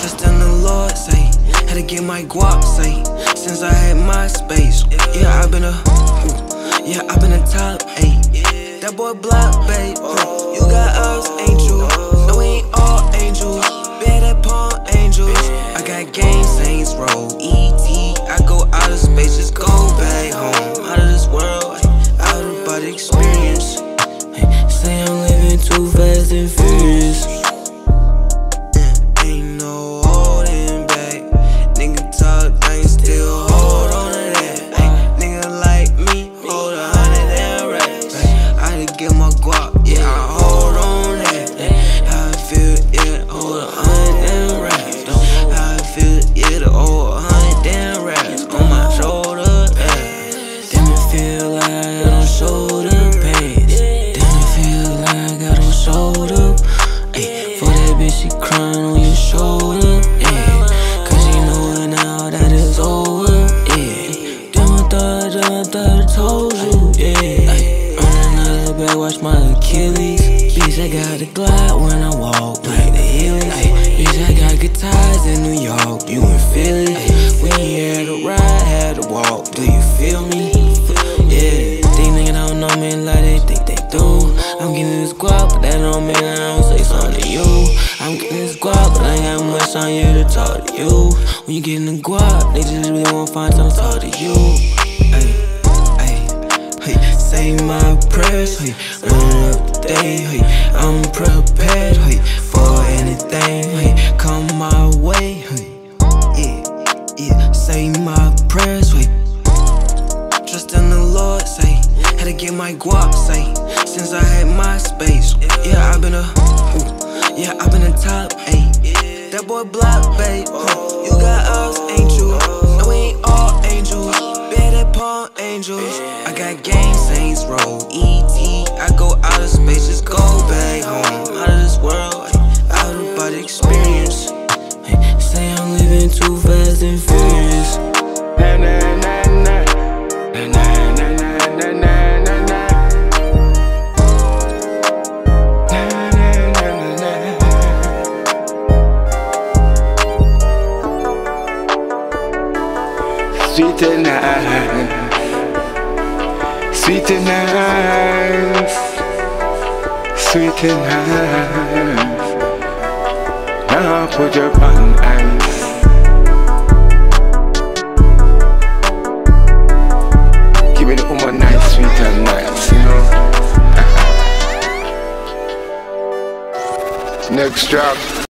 Trust in the Lord, say. Had to get my guap, say. Since I had my space. Yeah, I've been a top 8. That boy block, babe. You got us, ain't you? No, we ain't all angels. Bad at Palm Angels. I got game, Saints Row, E.T. I go out of space, just go back home. Out of this world, out of body experience. Say I'm living too fast and furious. Ain't no holding back. Nigga talk, I ain't still hold on to that. Nigga like me, hold 100 and racks. I had to get my guap, yeah, I hold on that. How I feel, yeah, hold 100 and racks. How I feel, yeah, to hold 100 and racks on my shoulder. Damn, it feel like I got on shoulder pads. Damn, it feel like I got on shoulder. For that bitch, she crying on your shoulder. Cause she know it now that it's over. Damn, I thought I told you. Run another back, watch my Achilles. Bitch, I got a glide when I walk, like the Heelys. Bitch, I got good ties in New York, you in Philly. We ain't had to ride, had to walk, do you feel me? Yeah, these niggas don't know me like they think they do. I'm getting this guap, but that don't mean I don't say something to you. I'm getting this guap, but I ain't got much on you to talk to you. When you getting the guap, they just really wanna find something to talk to you. Say my prayers, run up the day, I'm prepared, for anything, come my way, say my prayers, Trust in the Lord, say. Had to get my guap, say. Since I had my space. Yeah, I've been a top 8. That boy block, babe. You got us, ain't you? No, we ain't all angels. Bad at Palm Angels. I got game, Saints Row, E.T. I go out of space, just go back home. Out of this world, out of body experience. Say I'm living too fast and furious. Sweet and nice, sweet and nice, sweet and nice. Now put your on ice. Give it a nice, sweet and nice, you know. Next drop.